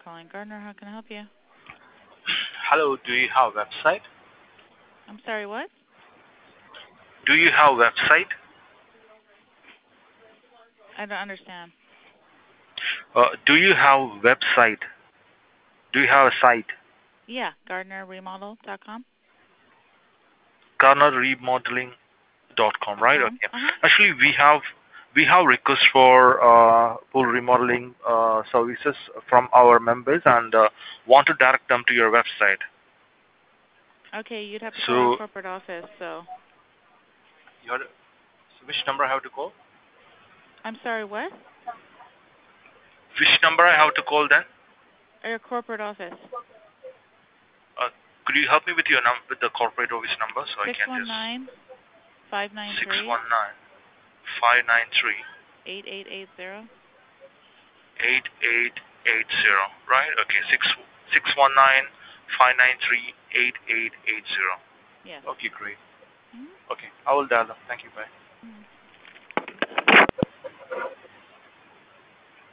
calling Gardner. How can I help you? Hello, do you have website? I'm sorry, what? Do you have website? I don't understand. Do you have website? Do you have a site? Yeah, GardnerRemodel.com. GarnerRemodeling.com, right? .com. Okay. Uh-huh. Actually, we have requests for full remodeling services from our members and want to direct them to your website. Okay, you'd have to call our So, corporate office. So, your, so which number I have to call? I'm sorry, what? Which number I have to call then? Our corporate office. Uh, could you help me with with the corporate office number so I can just 619 593 619 8880. 8880, right? Okay, 619 593 8880. Yes. Okay, great. Mm-hmm. Okay, I will dial them. Thank you. Bye. Mm-hmm.